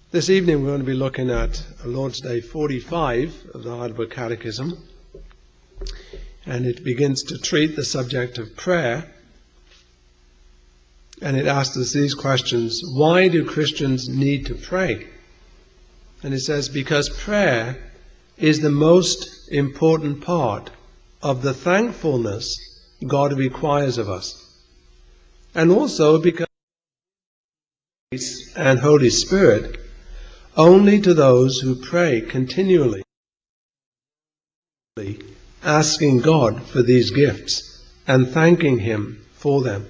This evening we're going to be looking at Lord's Day 45 of the Heidelberg Catechism, and it begins to treat the subject of prayer, and it asks us these questions: why do Christians need to pray? And it says, because prayer is the most important part of the thankfulness God requires of us, and also because Grace and Holy Spirit only to those who pray continually, asking God for these gifts and thanking Him for them.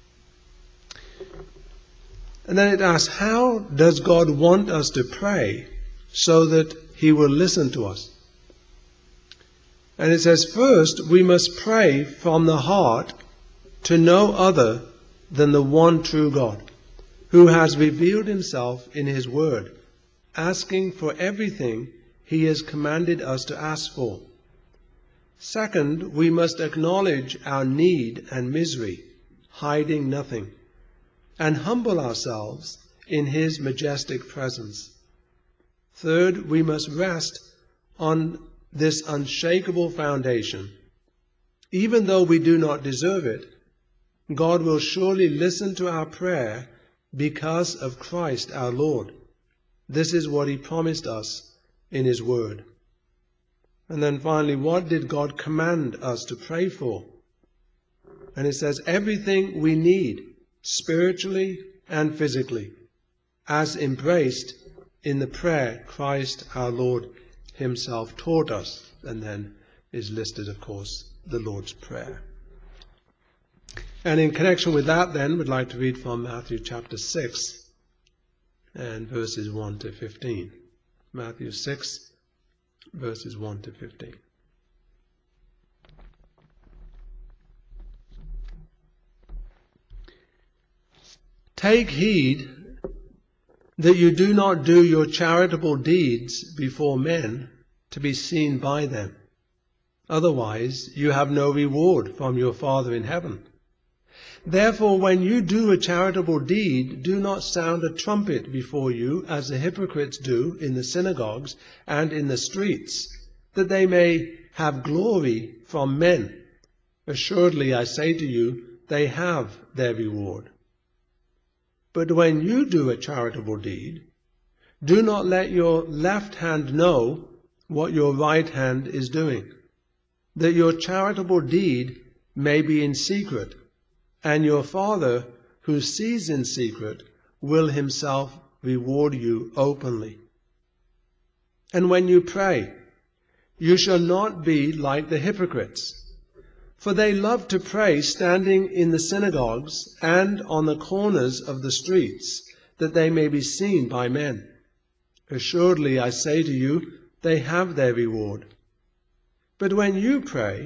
And then it asks, how does God want us to pray so that He will listen to us? And it says, first, we must pray from the heart to no other than the one true God, who has revealed Himself in His Word, asking for everything He has commanded us to ask for. Second, we must acknowledge our need and misery, hiding nothing, and humble ourselves in His majestic presence. Third, we must rest on this unshakable foundation. Even though we do not deserve it, God will surely listen to our prayer because of Christ our Lord. This is what He promised us in His Word. And then finally, what did God command us to pray for? And it says, everything we need, spiritually and physically, as embraced in the prayer Christ our Lord Himself taught us. And then is listed, of course, the Lord's Prayer. And in connection with that, then, we'd like to read from Matthew chapter 6. And verses 1 to 15. Matthew 6, verses 1 to 15. Take heed that you do not do your charitable deeds before men to be seen by them. Otherwise, you have no reward from your Father in heaven. Therefore, when you do a charitable deed, do not sound a trumpet before you, as the hypocrites do in the synagogues and in the streets, that they may have glory from men. Assuredly, I say to you, they have their reward. But when you do a charitable deed, do not let your left hand know what your right hand is doing, that your charitable deed may be in secret, and your Father, who sees in secret, will Himself reward you openly. And when you pray, you shall not be like the hypocrites, for they love to pray standing in the synagogues and on the corners of the streets, that they may be seen by men. Assuredly, I say to you, they have their reward. But when you pray,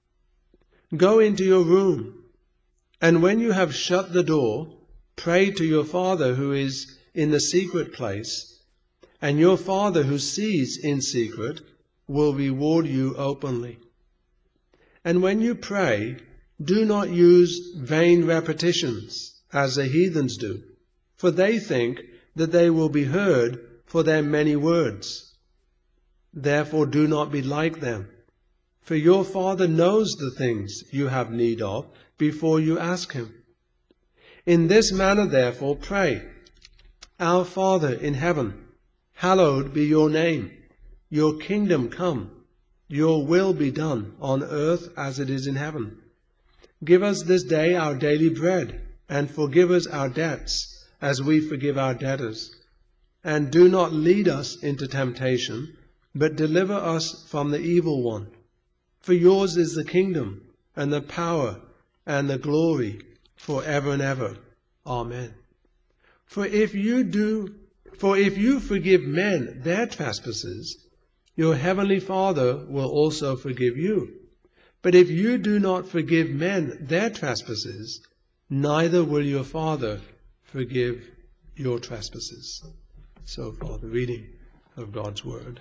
go into your room, and when you have shut the door, pray to your Father who is in the secret place, and your Father who sees in secret will reward you openly. And when you pray, do not use vain repetitions, as the heathens do, for they think that they will be heard for their many words. Therefore do not be like them, for your Father knows the things you have need of before you ask Him. In this manner, therefore, pray. Our Father in heaven, hallowed be your name. Your kingdom come. Your will be done on earth as it is in heaven. Give us this day our daily bread, and forgive us our debts as we forgive our debtors. And do not lead us into temptation, but deliver us from the evil one. For yours is the kingdom, and the power, and the glory, forever and ever. Amen. For if you forgive men their trespasses, your heavenly Father will also forgive you. But if you do not forgive men their trespasses, neither will your Father forgive your trespasses. So far, the reading of God's Word.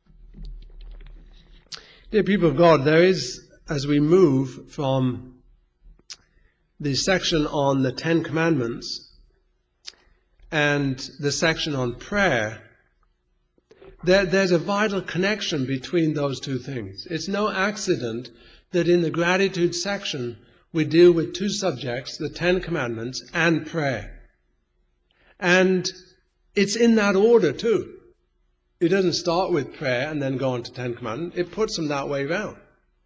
Dear people of God, there is, as we move from the section on the Ten Commandments and the section on prayer, there's a vital connection between those two things. It's no accident that in the gratitude section we deal with two subjects, the Ten Commandments and prayer. And it's in that order too. It doesn't start with prayer and then go on to Ten Commandments. It puts them that way round.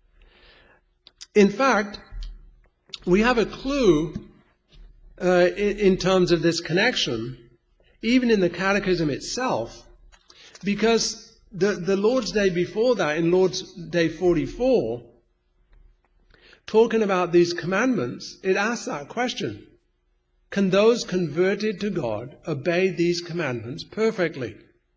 In fact, we have a clue in terms of this connection, even in the Catechism itself, because the Lord's Day before that, in Lord's Day 44, talking about these commandments, it asks that question: can those converted to God obey these commandments perfectly?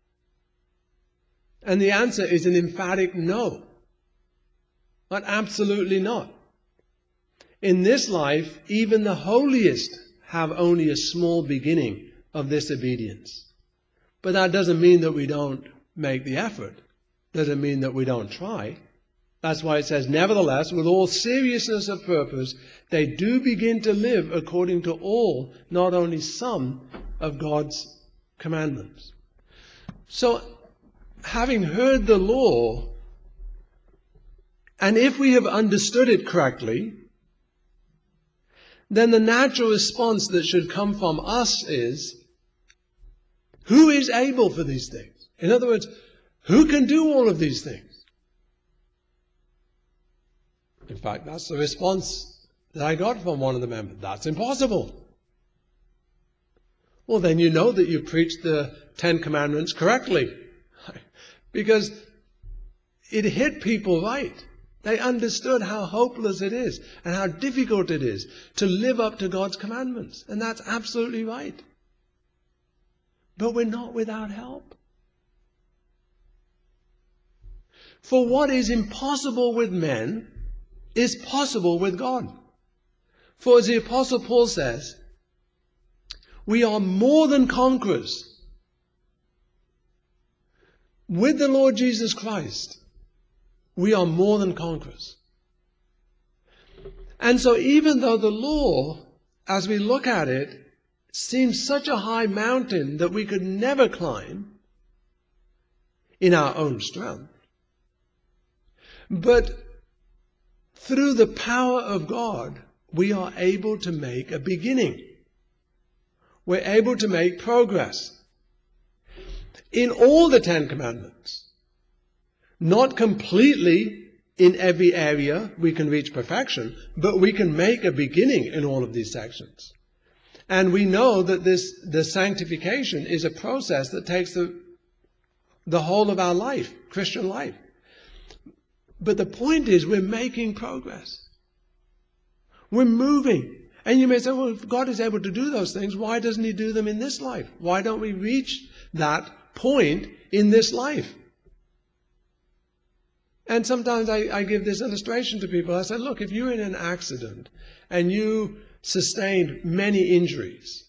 And the answer is an emphatic no. But absolutely not. In this life, even the holiest have only a small beginning of this obedience. But that doesn't mean that we don't make the effort. Doesn't mean that we don't try. That's why it says, nevertheless, with all seriousness of purpose, they do begin to live according to all, not only some, of God's commandments. So, having heard the law, and if we have understood it correctly, then the natural response that should come from us is, who is able for these things? In other words, who can do all of these things? In fact, that's the response that I got from one of the members. That's impossible. Well, then you know that you preached the Ten Commandments correctly. Because it hit people right. They understood how hopeless it is and how difficult it is to live up to God's commandments. And that's absolutely right. But we're not without help. For what is impossible with men is possible with God. For as the Apostle Paul says, we are more than conquerors with the Lord Jesus Christ. We are more than conquerors. And so even though the law, as we look at it, seems such a high mountain that we could never climb in our own strength, but through the power of God, we are able to make a beginning. We're able to make progress in all the Ten Commandments. Not completely in every area we can reach perfection, but we can make a beginning in all of these sections. And we know that the sanctification is a process that takes the whole of our life, Christian life. But the point is, we're making progress. We're moving. And you may say, well, if God is able to do those things, why doesn't He do them in this life? Why don't we reach that point in this life? And sometimes I give this illustration to people. I said, look, if you're in an accident and you sustained many injuries,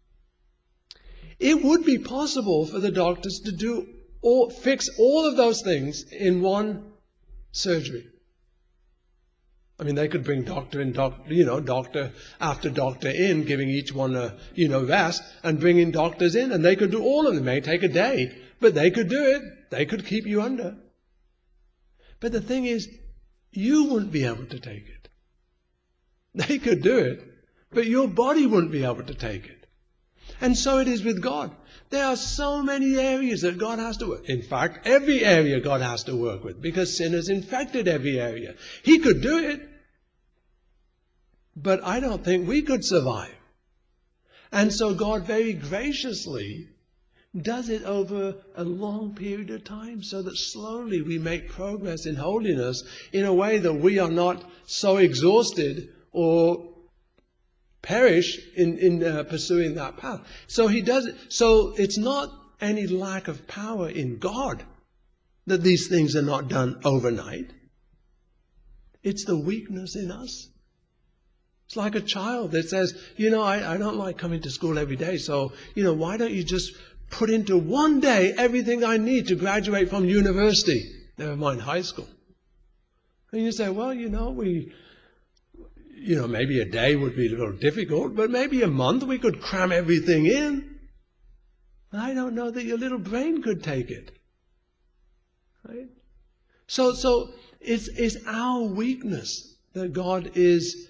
it would be possible for the doctors to fix all of those things in one surgery. I mean, they could bring doctor after doctor in, giving each one a, rest, and bringing doctors in, and they could do all of them. It may take a day, but they could do it. They could keep you under. But the thing is, you wouldn't be able to take it. They could do it, but your body wouldn't be able to take it. And so it is with God. There are so many areas that God has to work. In fact, every area God has to work with, because sin has infected every area. He could do it, but I don't think we could survive. And so God very graciously does it over a long period of time, so that slowly we make progress in holiness in a way that we are not so exhausted or perish in pursuing that path. So He does it. So it's not any lack of power in God that these things are not done overnight. It's the weakness in us. It's like a child that says, I don't like coming to school every day, so, why don't you just put into one day everything I need to graduate from university, never mind high school. And you say, well, maybe a day would be a little difficult, but maybe a month we could cram everything in. I don't know that your little brain could take it. Right? So it's our weakness that God is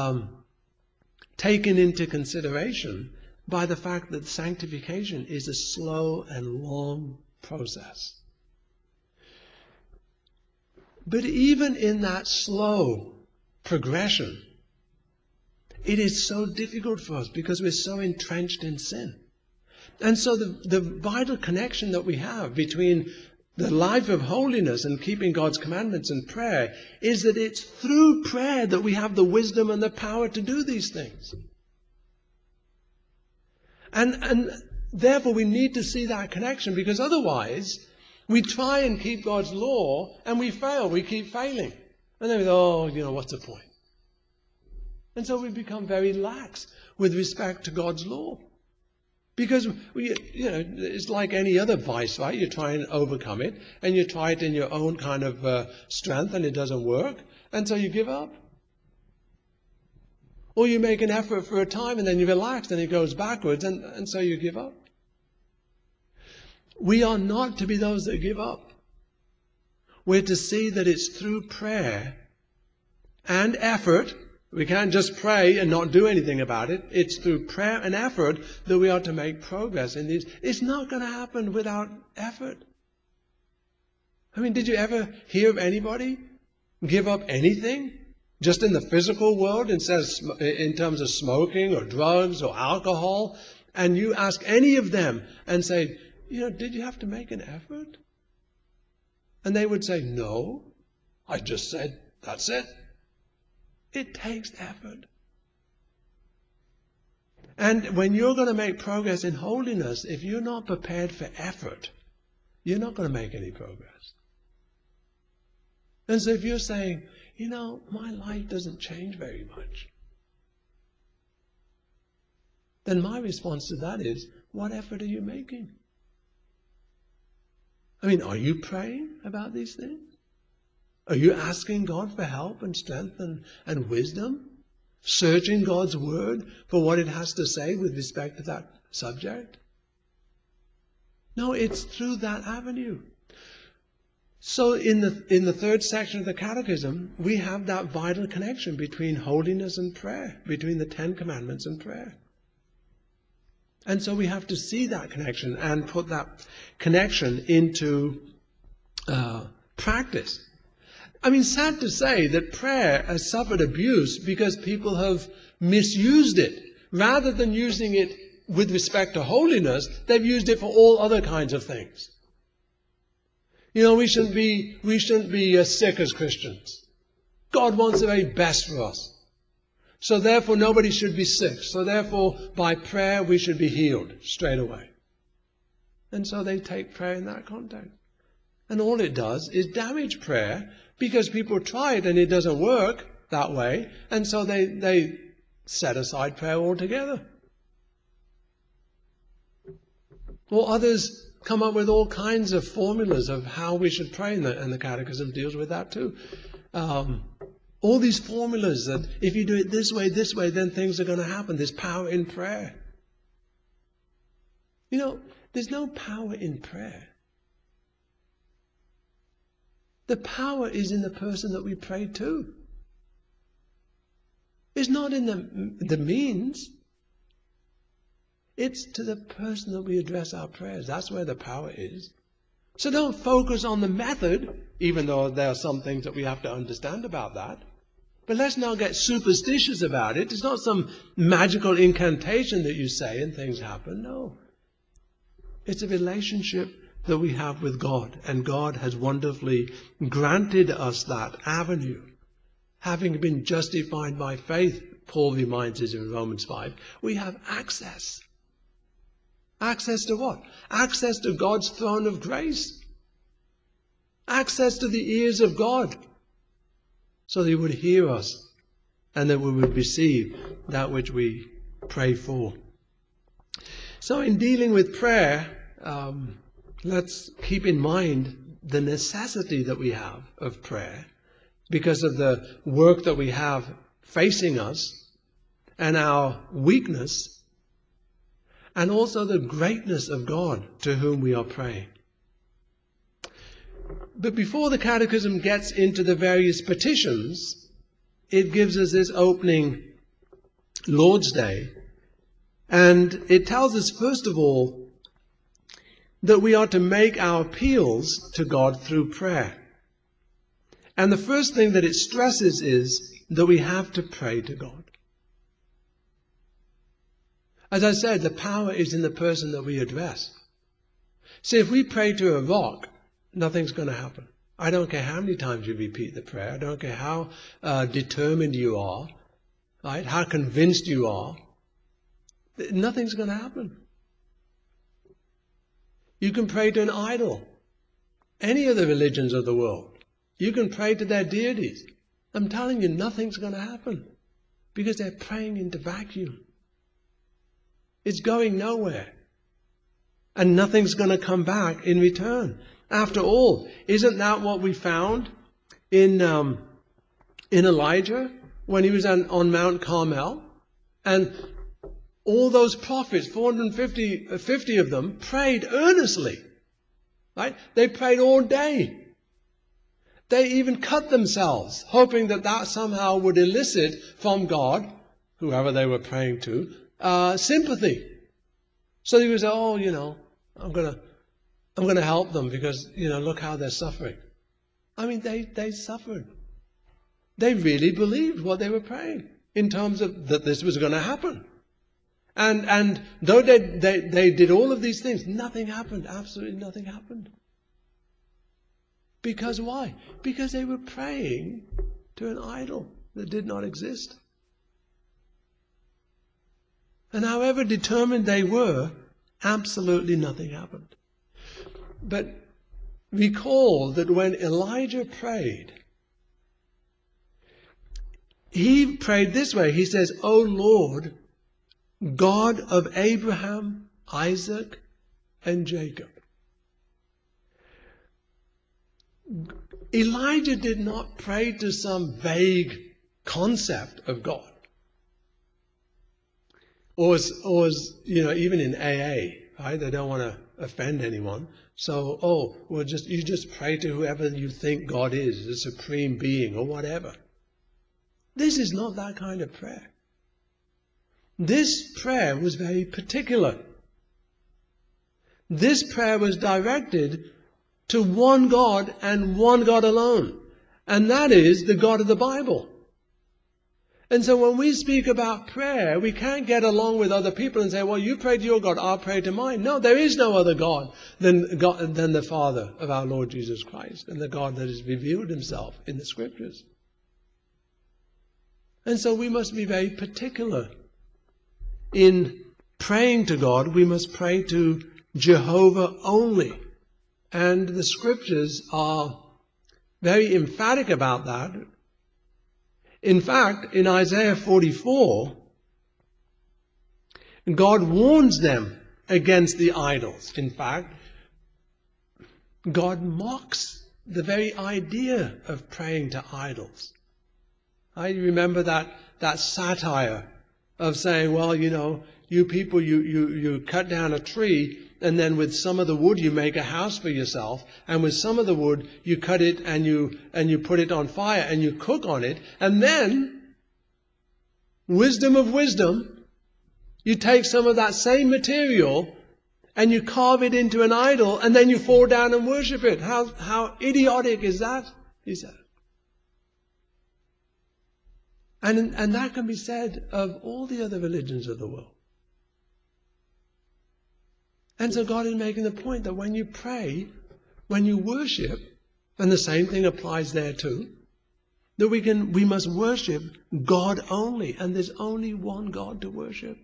taken into consideration by the fact that sanctification is a slow and long process. But even in that slow progression, it is so difficult for us because we're so entrenched in sin. And so the vital connection that we have between the life of holiness and keeping God's commandments and prayer is that it's through prayer that we have the wisdom and the power to do these things. And therefore we need to see that connection, because otherwise we try and keep God's law and we fail. We keep failing. And then we go, what's the point? And so we become very lax with respect to God's law. Because, it's like any other vice, right? You try and overcome it, and you try it in your own kind of strength, and it doesn't work, and so you give up. Or you make an effort for a time, and then you relax, and it goes backwards, and so you give up. We are not to be those that give up. We're to see that it's through prayer and effort. We can't just pray and not do anything about it. It's through prayer and effort that we are to make progress in these. It's not going to happen without effort. I mean, did you ever hear of anybody give up anything just in the physical world in terms of smoking or drugs or alcohol? And you ask any of them and say, did you have to make an effort? And they would say, no, I just said, that's it. It takes effort. And when you're going to make progress in holiness, if you're not prepared for effort, you're not going to make any progress. And so if you're saying, my life doesn't change very much, then my response to that is, what effort are you making? I mean, are you praying about these things? Are you asking God for help and strength and wisdom? Searching God's word for what it has to say with respect to that subject? No, it's through that avenue. So in the third section of the Catechism, we have that vital connection between holiness and prayer, between the Ten Commandments and prayer. And so we have to see that connection and put that connection into practice. I mean, sad to say that prayer has suffered abuse because people have misused it. Rather than using it with respect to holiness, they've used it for all other kinds of things. We shouldn't be sick as Christians. God wants the very best for us. So therefore nobody should be sick. So therefore by prayer we should be healed straight away. And so they take prayer in that context. And all it does is damage prayer, because people try it and it doesn't work that way. And so they set aside prayer altogether. Or others come up with all kinds of formulas of how we should pray, and the Catechism deals with that too. All these formulas that if you do it this way, then things are going to happen. There's power in prayer. There's no power in prayer. The power is in the person that we pray to. It's not in the means. It's to the person that we address our prayers. That's where the power is. So don't focus on the method, even though there are some things that we have to understand about that. But let's not get superstitious about it. It's not some magical incantation that you say and things happen. No. It's a relationship that we have with God. And God has wonderfully granted us that avenue. Having been justified by faith, Paul reminds us in Romans 5, we have access. Access to what? Access to God's throne of grace. Access to the ears of God. So that He would hear us and that we would receive that which we pray for. So in dealing with prayer, let's keep in mind the necessity that we have of prayer because of the work that we have facing us and our weakness, and also the greatness of God to whom we are praying. But before the Catechism gets into the various petitions, it gives us this opening Lord's Day, and it tells us, first of all, that we are to make our appeals to God through prayer. And the first thing that it stresses is that we have to pray to God. As I said, the power is in the person that we address. See, if we pray to a rock, nothing's going to happen. I don't care how many times you repeat the prayer. I don't care how determined you are, right? How convinced you are. Nothing's going to happen. You can pray to an idol. Any of the religions of the world. You can pray to their deities. I'm telling you, nothing's going to happen. Because they're praying into vacuum. It's going nowhere. And nothing's going to come back in return. After all, isn't that what we found in Elijah when he was on Mount Carmel? And all those prophets, 450 of them, prayed earnestly. Right? They prayed all day. They even cut themselves, hoping that that somehow would elicit from God, whoever they were praying to, sympathy. So he was, I'm going to help them because, look how they're suffering. I mean, they suffered. They really believed what they were praying in terms of that this was going to happen. And though they did all of these things, nothing happened. Absolutely nothing happened. Because why? Because they were praying to an idol that did not exist. And however determined they were, absolutely nothing happened. But recall that when Elijah prayed, he prayed this way. He says, "O Lord, God of Abraham, Isaac, and Jacob." Elijah did not pray to some vague concept of God. Or as even in AA, right? They don't want to offend anyone. So, you just pray to whoever you think God is, the supreme being or whatever. This is not that kind of prayer. This prayer was very particular. This prayer was directed to one God and one God alone. And that is the God of the Bible. And so when we speak about prayer, we can't get along with other people and say, well, you pray to your God, I'll pray to mine. No, there is no other God than the Father of our Lord Jesus Christ and the God that has revealed himself in the Scriptures. And so we must be very particular in praying to God. We must pray to Jehovah only. And the Scriptures are very emphatic about that. In fact, in Isaiah 44, God warns them against the idols. In fact, God mocks the very idea of praying to idols. I remember that satire of saying, well, you people, you cut down a tree, and then with some of the wood you make a house for yourself, and with some of the wood you cut it and you put it on fire and you cook on it, and then, wisdom of wisdom, you take some of that same material and you carve it into an idol, and then you fall down and worship it. How idiotic is that? He said. And that can be said of all the other religions of the world. And so God is making the point that when you pray, when you worship, and the same thing applies there too, that we must worship God only, and there's only one God to worship.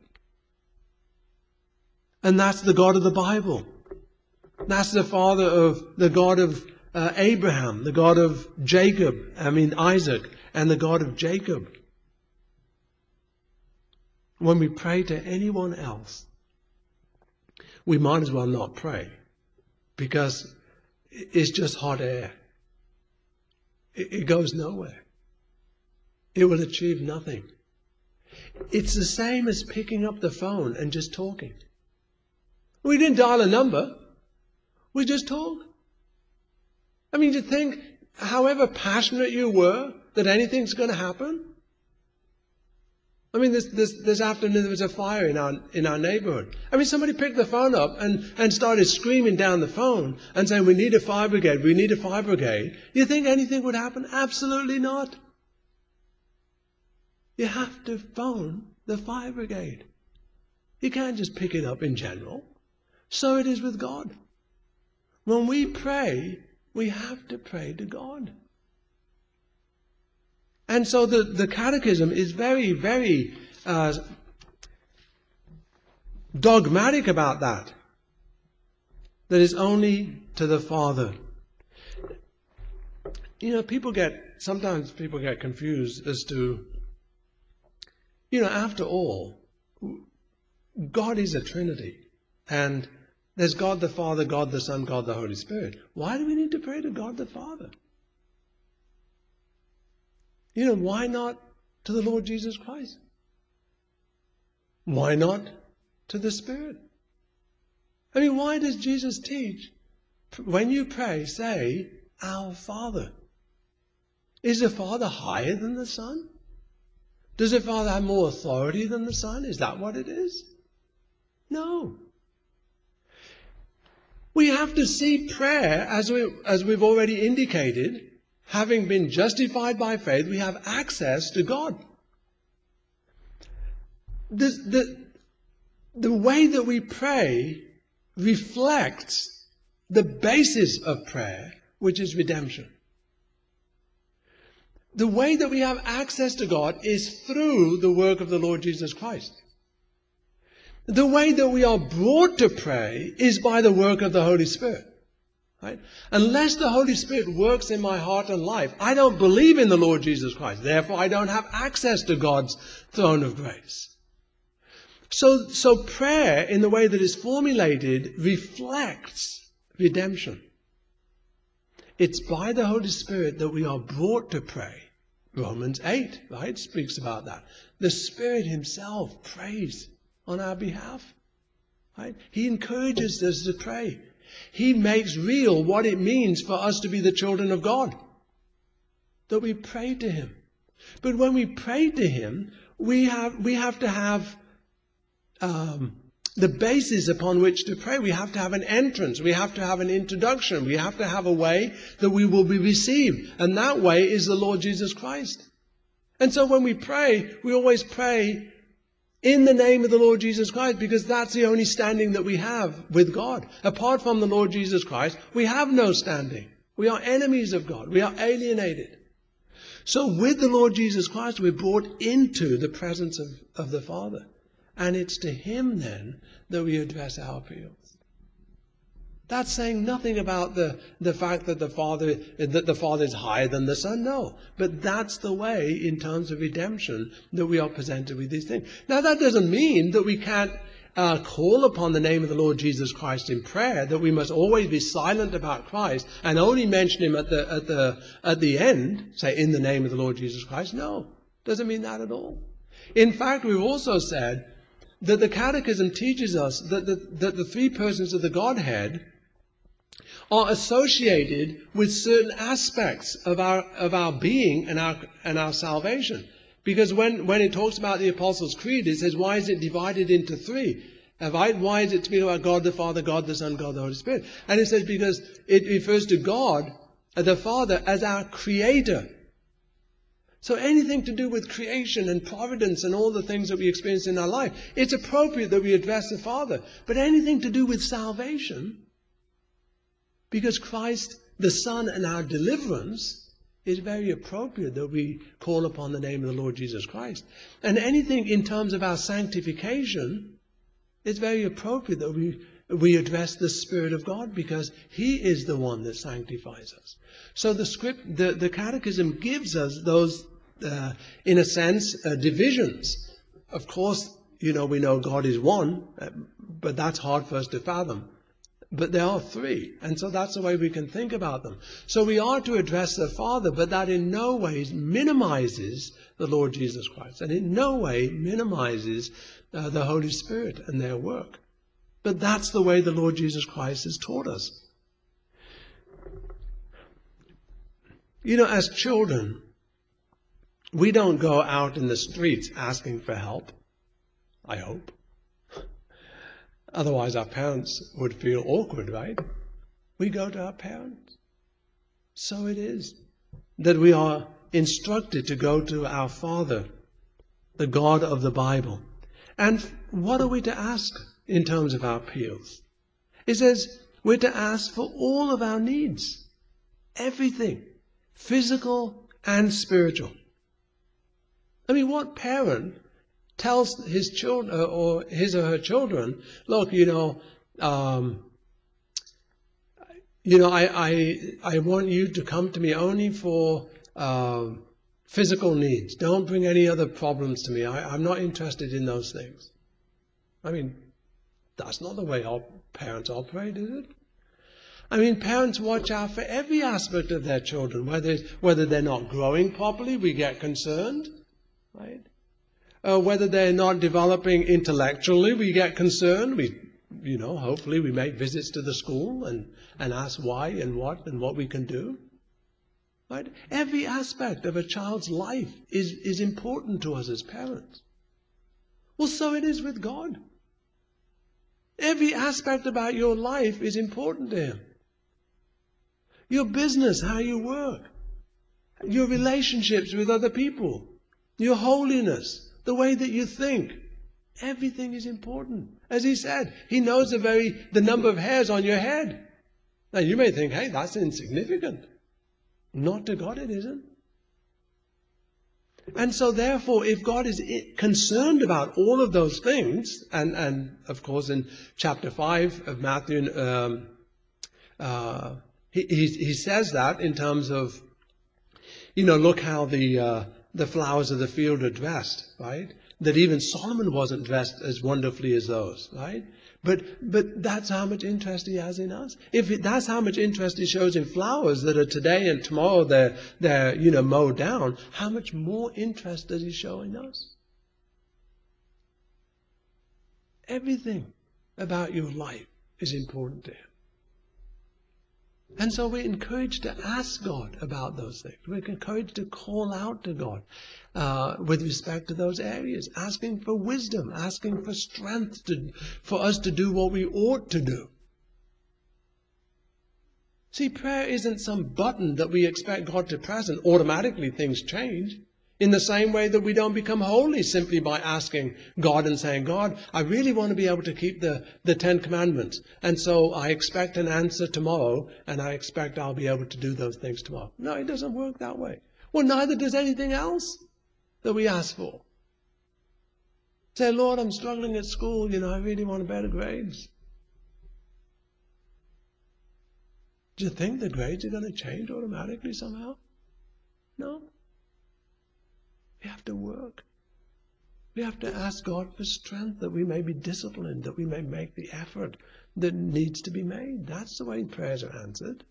And that's the God of the Bible. That's the God of Abraham, the God of Isaac, and the God of Jacob. When we pray to anyone else, we might as well not pray, because it's just hot air. It goes nowhere. it will achieve nothing. It's the same as picking up the phone and just talking. We didn't dial a number. We just talk. I mean, you think, however passionate you were, that anything's going to happen? I mean, this afternoon there was a fire in our neighborhood. I mean, somebody picked the phone up and started screaming down the phone and saying, we need a fire brigade, we need a fire brigade. You think anything would happen? Absolutely not. You have to phone the fire brigade. You can't just pick it up in general. So it is with God. When we pray, we have to pray to God. And so the Catechism is very, very dogmatic about that. That it's only to the Father. You know, sometimes people get confused as to, you know, after all, God is a Trinity. And there's God the Father, God the Son, God the Holy Spirit. Why do we need to pray to God the Father? You know, why not to the Lord Jesus Christ? Why not to the Spirit? I mean, why does Jesus teach, when you pray, say, Our Father? Is the Father higher than the Son? Does the Father have more authority than the Son? Is that what it is? No. We have to see prayer, as we've already indicated, having been justified by faith, we have access to God. The way that we pray reflects the basis of prayer, which is redemption. The way that we have access to God is through the work of the Lord Jesus Christ. The way that we are brought to pray is by the work of the Holy Spirit. Right? Unless the Holy Spirit works in my heart and life, I don't believe in the Lord Jesus Christ. Therefore, I don't have access to God's throne of grace. So prayer, in the way that is formulated, reflects redemption. It's by the Holy Spirit that we are brought to pray. Romans 8, right, speaks about that. The Spirit Himself prays on our behalf. Right? He encourages us to pray. He makes real what it means for us to be the children of God. That we pray to Him. But when we pray to Him, we have to have the basis upon which to pray. We have to have an entrance. We have to have an introduction. We have to have a way that we will be received. And that way is the Lord Jesus Christ. And so when we pray, we always pray in the name of the Lord Jesus Christ, because that's the only standing that we have with God. Apart from the Lord Jesus Christ, we have no standing. We are enemies of God. We are alienated. So with the Lord Jesus Christ, we're brought into the presence of the Father. And it's to Him then that we address our appeals. That's saying nothing about the fact that the Father is higher than the Son. No. But that's the way, in terms of redemption, that we are presented with these things. Now, that doesn't mean that we can't call upon the name of the Lord Jesus Christ in prayer, that we must always be silent about Christ and only mention Him at the end, say, in the name of the Lord Jesus Christ. No. Doesn't mean that at all. In fact, we've also said that the Catechism teaches us that the three persons of the Godhead are associated with certain aspects of our being and our salvation. Because when it talks about the Apostles' Creed, it says, why is it divided into three? Why is it speaking about God the Father, God the Son, God the Holy Spirit? And it says because it refers to God, the Father, as our Creator. So anything to do with creation and providence and all the things that we experience in our life, it's appropriate that we address the Father. But anything to do with salvation, because Christ, the Son, and our deliverance, is very appropriate that we call upon the name of the Lord Jesus Christ. And anything in terms of our sanctification, it's very appropriate that we address the Spirit of God, because He is the one that sanctifies us. So the Catechism gives us those, in a sense, divisions. Of course, we know God is one, but that's hard for us to fathom. but there are three. And so that's the way we can think about them. So we are to address the Father, but that in no way minimizes the Lord Jesus Christ, and in no way minimizes the Holy Spirit and their work. But that's the way the Lord Jesus Christ has taught us. You know, as children, we don't go out in the streets asking for help, I hope. Otherwise our parents would feel awkward, right? We go to our parents. So it is that we are instructed to go to our Father, the God of the Bible. And what are we to ask in terms of our appeals? It says we're to ask for all of our needs. Everything. Physical and spiritual. I mean, what parent tells his children or his or her children, look, I want you to come to me only for physical needs. Don't bring any other problems to me. I'm not interested in those things. I mean, that's not the way our parents operate, is it? I mean, parents watch out for every aspect of their children. Whether they're not growing properly, we get concerned, right? Whether they're not developing intellectually, we get concerned. Hopefully we make visits to the school and ask why and what we can do. Right? Every aspect of a child's life is important to us as parents. Well, so it is with God. Every aspect about your life is important to Him. Your business, how you work, your relationships with other people, your holiness, the way that you think, everything is important. As He said, He knows the number of hairs on your head. Now you may think, hey, that's insignificant. Not to God it isn't. And so therefore, if God is concerned about all of those things, and of course in chapter 5 of Matthew, he says that in terms of, look how the flowers of the field are dressed, right? That even Solomon wasn't dressed as wonderfully as those, right? But that's how much interest He has in us. If that's how much interest He shows in flowers that are today and tomorrow they're mowed down, how much more interest does He show in us? Everything about your life is important to Him. And so we're encouraged to ask God about those things. We're encouraged to call out to God with respect to those areas, asking for wisdom, asking for strength for us to do what we ought to do. See, prayer isn't some button that we expect God to press and automatically things change. In the same way that we don't become holy simply by asking God and saying, God, I really want to be able to keep the 10 Commandments. And so I expect an answer tomorrow, and I expect I'll be able to do those things tomorrow. No, it doesn't work that way. Well, neither does anything else that we ask for. Say, Lord, I'm struggling at school. I really want better grades. Do you think the grades are going to change automatically somehow? No. We have to work. We have to ask God for strength that we may be disciplined, that we may make the effort that needs to be made. That's the way prayers are answered.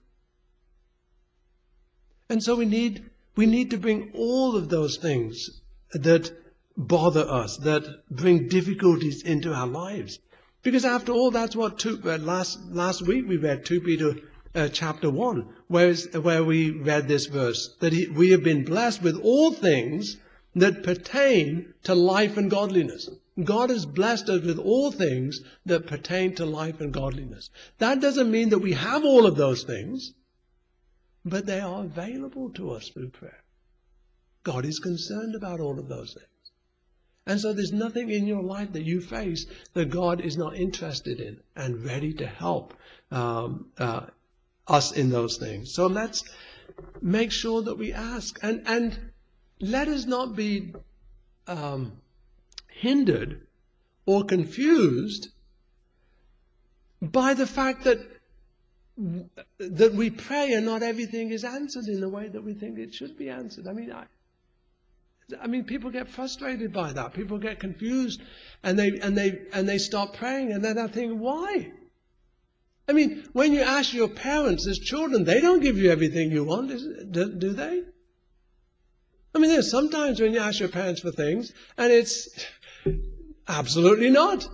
And so we need to bring all of those things that bother us, that bring difficulties into our lives. Because after all, that's what last week we read 2 Peter chapter 1, where we read this verse, that we have been blessed with all things that pertain to life and godliness. God has blessed us with all things that pertain to life and godliness. That doesn't mean that we have all of those things, but they are available to us through prayer. God is concerned about all of those things. And so there's nothing in your life that you face that God is not interested in and ready to help us in those things. So let's make sure that we ask. And let us not be hindered or confused by the fact that we pray and not everything is answered in the way that we think it should be answered. I mean, people get frustrated by that. People get confused, and they stop praying, and then I think, why? I mean, when you ask your parents as children, they don't give you everything you want, do they? I mean, there's sometimes when you ask your parents for things, and it's absolutely not.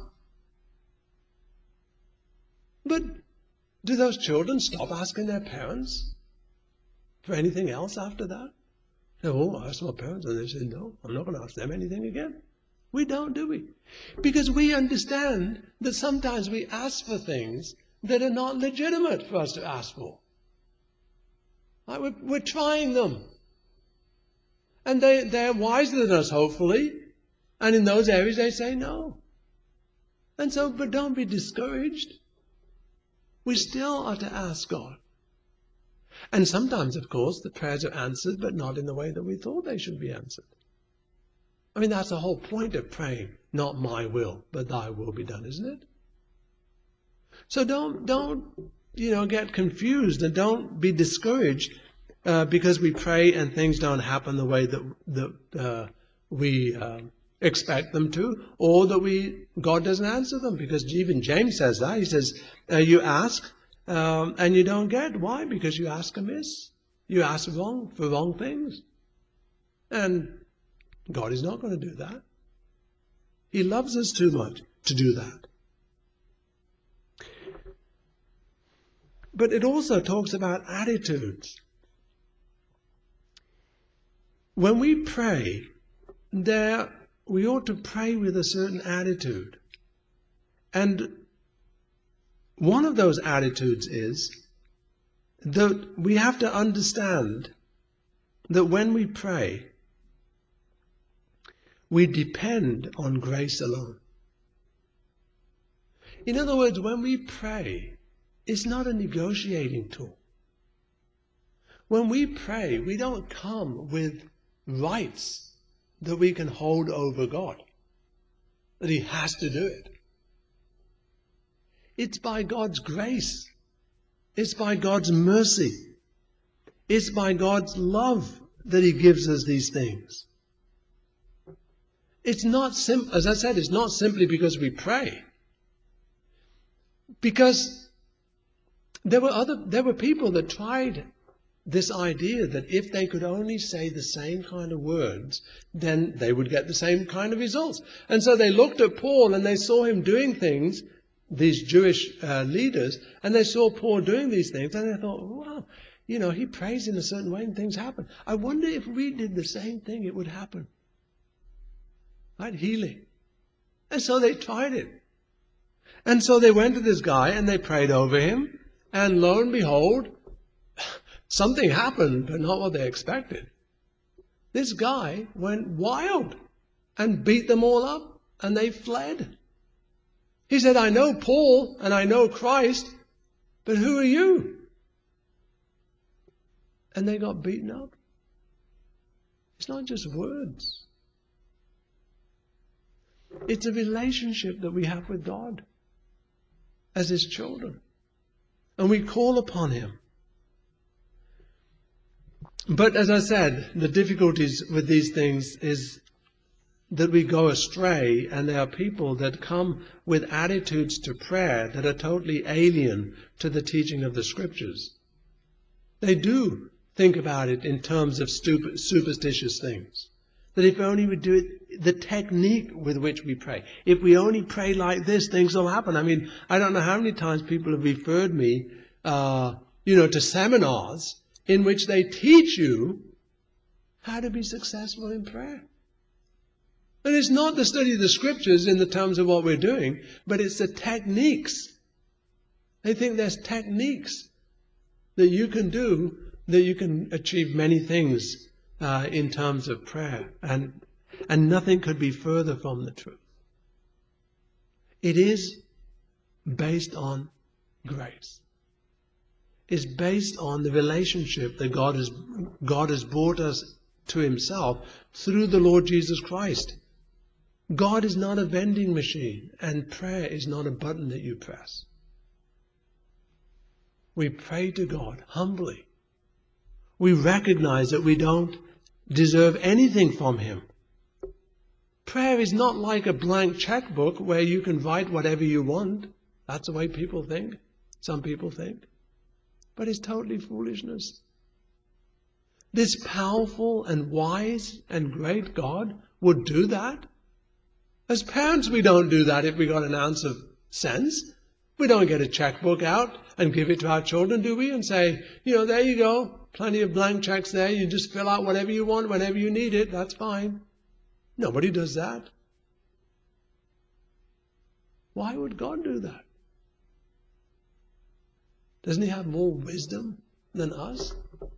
But do those children stop asking their parents for anything else after that? Oh, I asked my parents, and they said, no, I'm not going to ask them anything again. We don't, do we? Because we understand that sometimes we ask for things that are not legitimate for us to ask for. Right? We're trying them. And they're wiser than us, hopefully. And in those areas they say no. And so, but don't be discouraged. We still are to ask God. And sometimes, of course, the prayers are answered, but not in the way that we thought they should be answered. I mean, that's the whole point of praying. Not my will, but thy will be done, isn't it? So don't get confused, and don't be discouraged because we pray and things don't happen the way that we expect them to, or that God doesn't answer them. Because even James says that. He says, you ask and you don't get. Why? Because you ask amiss. You ask for wrong things. And God is not going to do that. He loves us too much to do that. But it also talks about attitudes. When we pray, we ought to pray with a certain attitude. And one of those attitudes is that we have to understand that when we pray, we depend on grace alone. In other words, when we pray, it's not a negotiating tool. When we pray, we don't come with rights that we can hold over God, that He has to do it. It's by God's grace. It's by God's mercy. It's by God's love that He gives us these things. It's not as I said, it's not simply because we pray. Because there were people that tried this idea that if they could only say the same kind of words, then they would get the same kind of results. And so they looked at Paul and they saw him doing things, these Jewish leaders, and they saw Paul doing these things, and they thought, wow, he prays in a certain way and things happen. I wonder if we did the same thing, it would happen. Right? Healing. And so they tried it. And so they went to this guy and they prayed over him, and lo and behold, something happened, but not what they expected. This guy went wild and beat them all up, and they fled. He said, I know Paul and I know Christ, but who are you? And they got beaten up. It's not just words. It's a relationship that we have with God as His children. And we call upon Him. But as I said, the difficulties with these things is that we go astray, and there are people that come with attitudes to prayer that are totally alien to the teaching of the Scriptures. They do think about it in terms of superstitious things. That if only we do it, the technique with which we pray. If we only pray like this, things will happen. I mean, I don't know how many times people have referred me, to seminars in which they teach you how to be successful in prayer. And it's not the study of the Scriptures in the terms of what we're doing, but it's the techniques. They think there's techniques that you can do, that you can achieve many things in terms of prayer. And nothing could be further from the truth. It is based on grace. It's based on the relationship that God has brought us to Himself through the Lord Jesus Christ. God is not a vending machine, and prayer is not a button that you press. We pray to God humbly. We recognize that we don't deserve anything from Him. Prayer is not like a blank checkbook where you can write whatever you want. That's the way people think. some people think. But it's totally foolishness. This powerful and wise and great God would do that? As parents, we don't do that if we got an ounce of sense. We don't get a checkbook out and give it to our children, do we? And say, there you go, plenty of blank checks there. You just fill out whatever you want whenever you need it. That's fine. Nobody does that. Why would God do that? Doesn't he have more wisdom than us?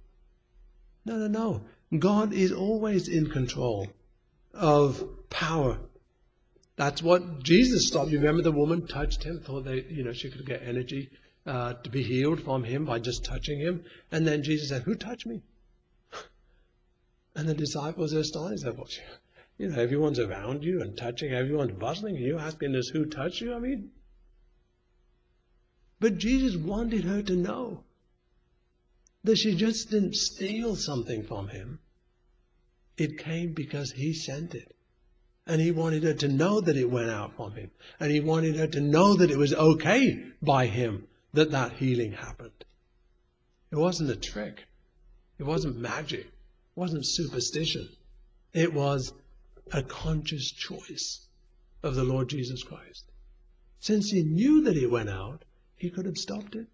No. God is always in control of power. That's what Jesus stopped. You remember the woman touched him, thought she could get energy to be healed from him by just touching him. And then Jesus said, "Who touched me?" And the disciples are astonished. They thought, everyone's around you and touching, everyone's bustling. And you're asking us who touched you? But Jesus wanted her to know that she just didn't steal something from him. It came because he sent it. And he wanted her to know that it went out from him. And he wanted her to know that it was okay by him that healing happened. It wasn't a trick. It wasn't magic. It wasn't superstition. It was a conscious choice of the Lord Jesus Christ. Since he knew that it went out, he could have stopped it.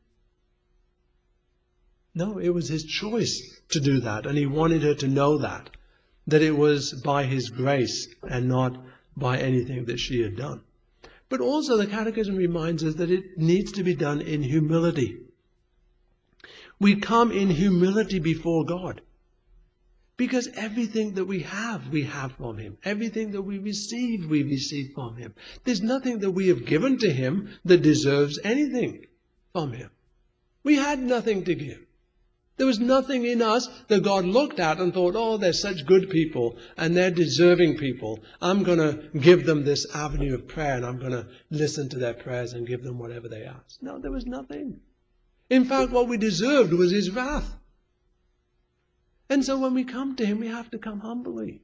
No, it was his choice to do that. And he wanted her to know that it was by his grace and not by anything that she had done. But also the Catechism reminds us that it needs to be done in humility. We come in humility before God. Because everything that we have from him. Everything that we receive from him. There's nothing that we have given to him that deserves anything from him. We had nothing to give. There was nothing in us that God looked at and thought, oh, they're such good people and they're deserving people. I'm going to give them this avenue of prayer and I'm going to listen to their prayers and give them whatever they ask. No, there was nothing. In fact, what we deserved was his wrath. And so when we come to him, we have to come humbly.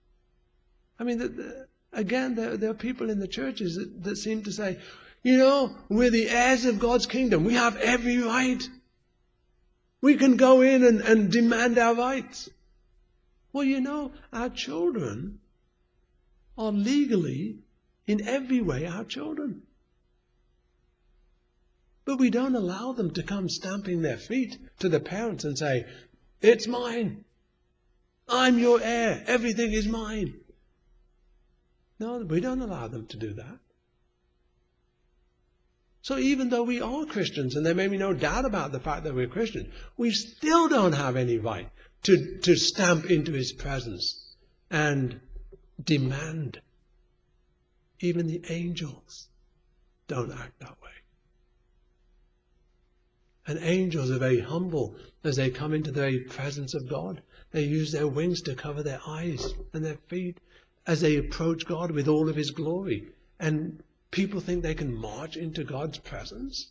Again, there are people in the churches that seem to say, we're the heirs of God's kingdom. We have every right. We can go in and demand our rights. Well, our children are legally, in every way, our children. But we don't allow them to come stamping their feet to the parents and say, it's mine. I'm your heir. Everything is mine. No, we don't allow them to do that. So even though we are Christians, and there may be no doubt about the fact that we're Christians, we still don't have any right to stamp into his presence and demand. Even the angels don't act that way. And angels are very humble as they come into the very presence of God. They use their wings to cover their eyes and their feet as they approach God with all of his glory. And people think they can march into God's presence?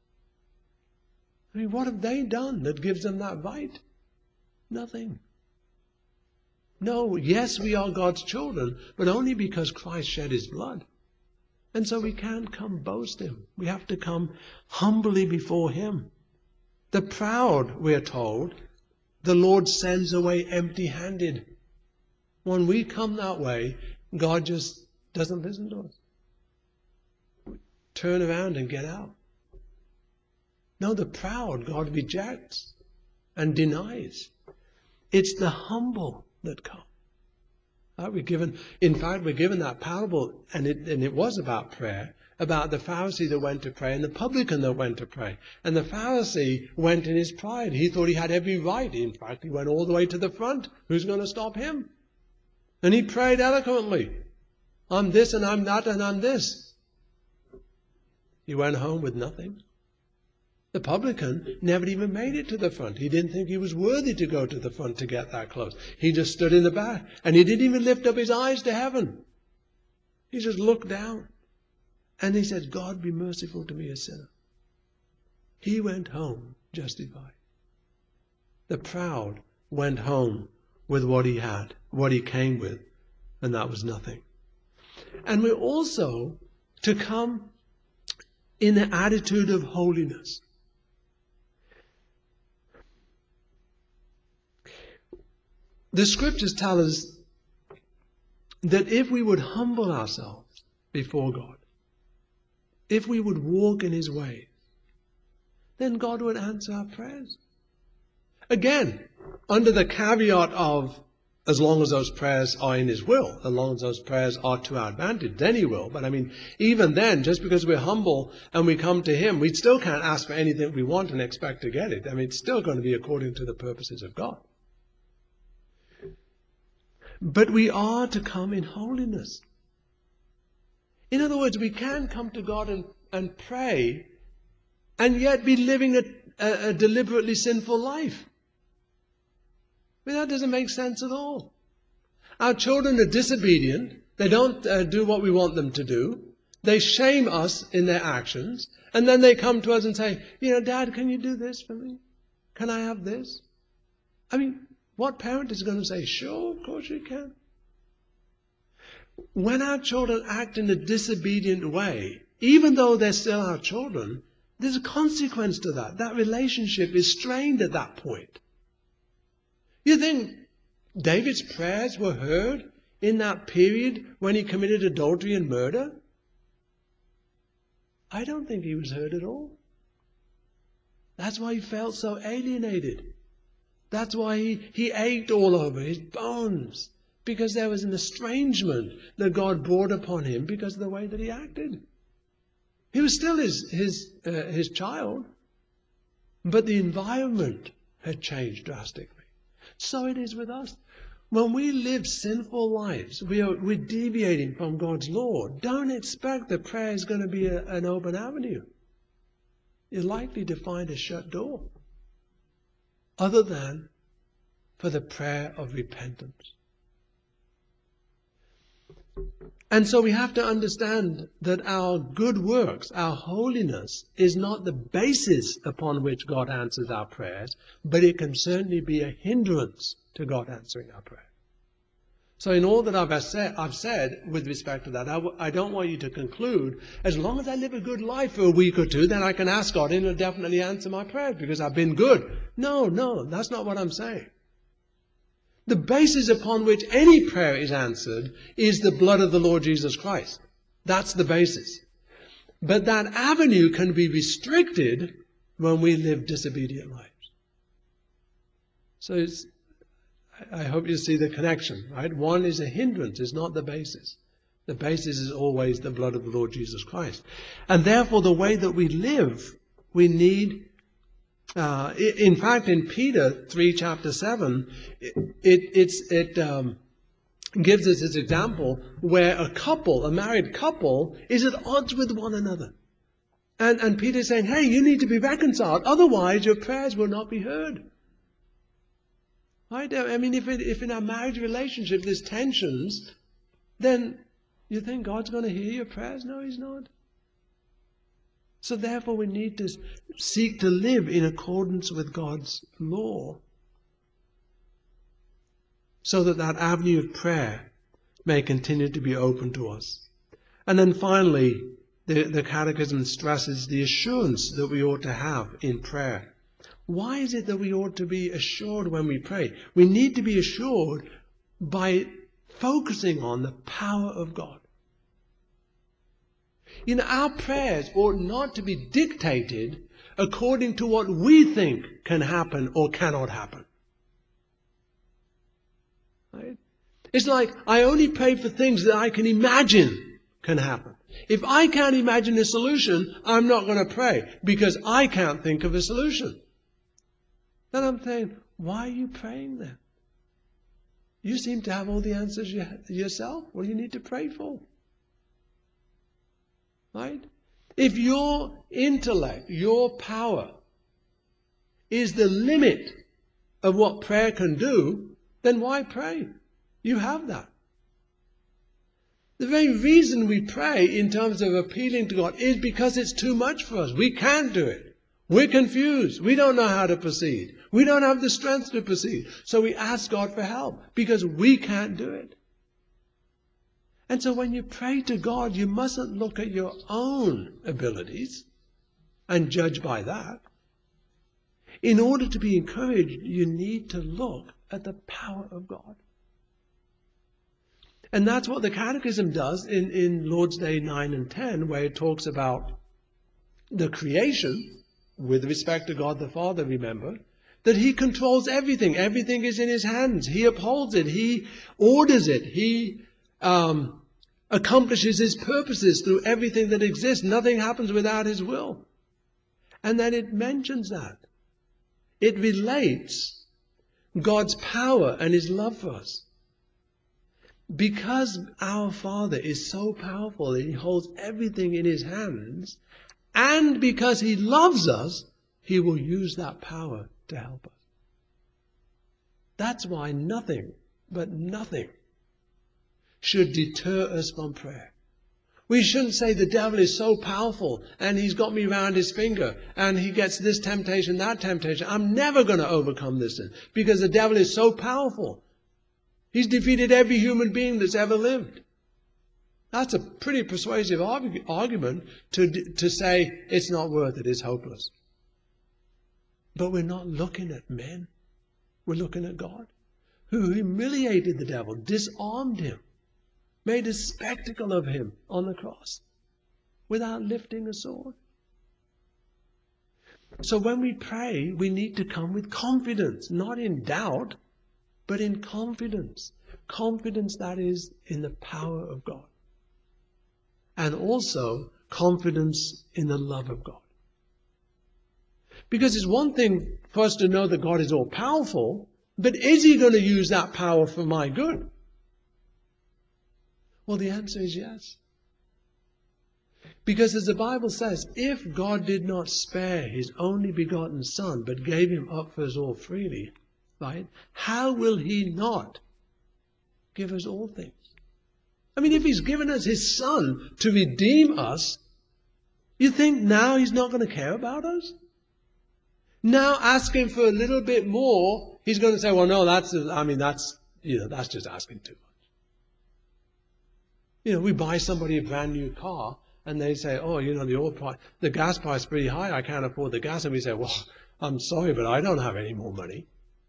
What have they done that gives them that right? Nothing. No, yes, we are God's children, but only because Christ shed his blood. And so we can't come boast him. We have to come humbly before him. The proud, we're told, the Lord sends away empty-handed. When we come that way, God just doesn't listen to us. Turn around and get out. No, the proud God rejects and denies. It's the humble that come. We're given that parable, and it was about prayer, about the Pharisee that went to pray and the publican that went to pray. And the Pharisee went in his pride. He thought he had every right. In fact, he went all the way to the front. Who's going to stop him? And he prayed eloquently. I'm this and I'm that and I'm this. He went home with nothing. The publican never even made it to the front. He didn't think he was worthy to go to the front to get that close. He just stood in the back. And he didn't even lift up his eyes to heaven. He just looked down. And he said, God, be merciful to me, a sinner. He went home justified. The proud went home with what he had, what he came with, and that was nothing. And we're also to come in an attitude of holiness. The scriptures tell us that if we would humble ourselves before God, if we would walk in His ways, then God would answer our prayers. Again, under the caveat of, as long as those prayers are in His will, as long as those prayers are to our advantage, then He will. But I mean, even then, just because we're humble and we come to Him, we still can't ask for anything we want and expect to get it. I mean, it's still going to be according to the purposes of God. But we are to come in holiness. In other words, we can come to God and pray and yet be living a deliberately sinful life. I mean, that doesn't make sense at all. Our children are disobedient. They don't do what we want them to do. They shame us in their actions. And then they come to us and say, Dad, can you do this for me? Can I have this? I mean, what parent is going to say, sure, of course you can? When our children act in a disobedient way, even though they're still our children, there's a consequence to that. That relationship is strained at that point. You think David's prayers were heard in that period when he committed adultery and murder? I don't think he was heard at all. That's why he felt so alienated. That's why he ached all over his bones, because there was an estrangement that God brought upon him because of the way that he acted. He was still his child, but the environment had changed drastically. So it is with us. When we live sinful lives, we're deviating from God's law. Don't expect that prayer is going to be an open avenue. You're likely to find a shut door, other than for the prayer of repentance. And so we have to understand that our good works, our holiness, is not the basis upon which God answers our prayers, but it can certainly be a hindrance to God answering our prayer. So in all that I've said with respect to that, I don't want you to conclude, as long as I live a good life for a week or two, then I can ask God and He'll definitely answer my prayers because I've been good. No, that's not what I'm saying. The basis upon which any prayer is answered is the blood of the Lord Jesus Christ. That's the basis. But that avenue can be restricted when we live disobedient lives. So I hope you see the connection, right? One is a hindrance, it's not the basis. The basis is always the blood of the Lord Jesus Christ. And therefore the way that we live, we need... in fact, in Peter 3, chapter 7, it gives us this example where a married couple, is at odds with one another. And Peter's saying, hey, you need to be reconciled, otherwise your prayers will not be heard. Right? I mean, if in our marriage relationship there's tensions, then you think God's going to hear your prayers? No, He's not. So therefore we need to seek to live in accordance with God's law, so that that avenue of prayer may continue to be open to us. And then finally, the Catechism stresses the assurance that we ought to have in prayer. Why is it that we ought to be assured when we pray? We need to be assured by focusing on the power of God. Our prayers ought not to be dictated according to what we think can happen or cannot happen. Right? It's like I only pray for things that I can imagine can happen. If I can't imagine a solution, I'm not going to pray because I can't think of a solution. Then I'm saying, why are you praying then? You seem to have all the answers yourself. What do you need to pray for? Right? If your intellect, your power, is the limit of what prayer can do, then why pray? You have that. The very reason we pray in terms of appealing to God is because it's too much for us. We can't do it. We're confused. We don't know how to proceed. We don't have the strength to proceed. So we ask God for help because we can't do it. And so when you pray to God, you mustn't look at your own abilities. and judge by that. In order to be encouraged, you need to look at the power of God. And that's what the Catechism does in Lord's Day 9 and 10, where it talks about the creation, with respect to God the Father, remember, that He controls everything. Everything is in His hands. He upholds it. He orders it. He accomplishes His purposes through everything that exists. Nothing happens without His will. And then it mentions that. It relates God's power and His love for us. Because our Father is so powerful and He holds everything in His hands, and because He loves us, He will use that power to help us. That's why nothing, but nothing, should deter us from prayer. We shouldn't say the devil is so powerful and he's got me round his finger and he gets this temptation, that temptation. I'm never going to overcome this sin because the devil is so powerful. He's defeated every human being that's ever lived. That's a pretty persuasive argument to say it's not worth it, it's hopeless. But we're not looking at men. We're looking at God, who humiliated the devil, disarmed him, made a spectacle of him on the cross without lifting a sword. So when we pray, we need to come with confidence, not in doubt, but in confidence. Confidence that is in the power of God. And also confidence in the love of God. Because it's one thing for us to know that God is all powerful, but is He going to use that power for my good? Well, the answer is yes. Because as the Bible says, if God did not spare His only begotten Son, but gave Him up for us all freely, right, how will He not give us all things? I mean, if He's given us His Son to redeem us, you think now He's not going to care about us? Now asking for a little bit more, He's going to say, well, no, that's just asking too much. We buy somebody a brand new car and they say, oh, the gas price is pretty high, I can't afford the gas. And we say, well, I'm sorry, but I don't have any more money.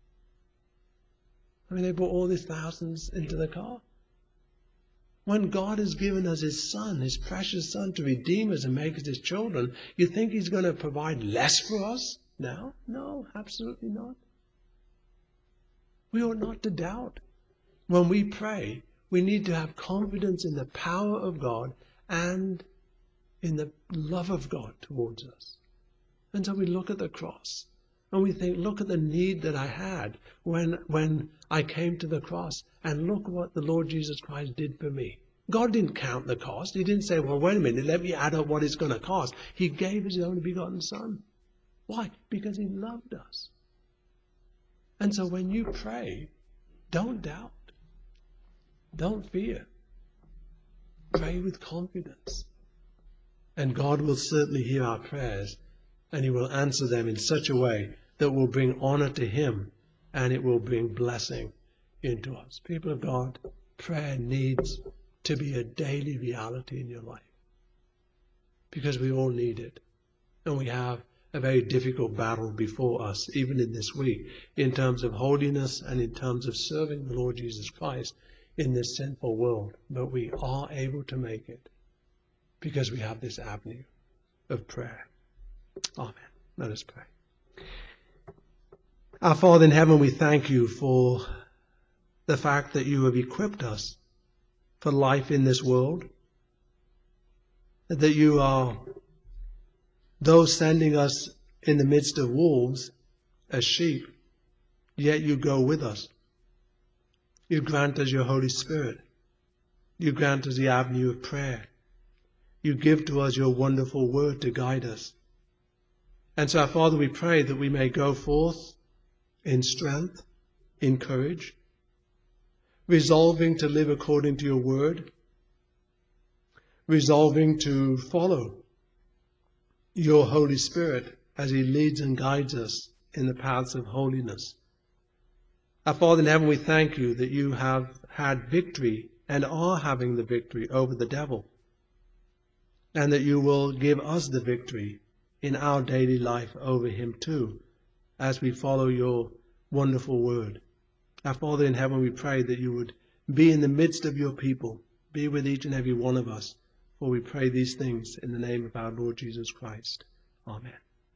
I mean, they put all these thousands into the car. When God has given us His Son, His precious Son, to redeem us and make us His children, you think He's going to provide less for us now? No, absolutely not. We ought not to doubt. When we pray, we need to have confidence in the power of God and in the love of God towards us. And so we look at the cross and we think, look at the need that I had when I came to the cross, and look what the Lord Jesus Christ did for me. God didn't count the cost. He didn't say, well, wait a minute, let me add up what it's going to cost. He gave His only begotten Son. Why? Because He loved us. And so when you pray, don't doubt. Don't fear. Pray with confidence. And God will certainly hear our prayers, and He will answer them in such a way that will bring honor to Him, and it will bring blessing into us. People of God, prayer needs to be a daily reality in your life, because we all need it. And we have a very difficult battle before us, even in this week, in terms of holiness and in terms of serving the Lord Jesus Christ in this sinful world. But we are able to make it because we have this avenue of prayer. Amen. Let us pray. Our Father in heaven, we thank You for the fact that You have equipped us for life in this world, that You are, though sending us in the midst of wolves as sheep, yet You go with us. You grant us Your Holy Spirit. You grant us the avenue of prayer. You give to us Your wonderful word to guide us. And so, our Father, we pray that we may go forth in strength, in courage, resolving to live according to Your word, resolving to follow Your Holy Spirit as He leads and guides us in the paths of holiness. Our Father in heaven, we thank You that You have had victory and are having the victory over the devil, and that You will give us the victory in our daily life over him too, as we follow your wonderful word. Our Father in heaven, we pray that you would be in the midst of your people, be with each and every one of us, for we pray these things in the name of our Lord Jesus Christ. Amen.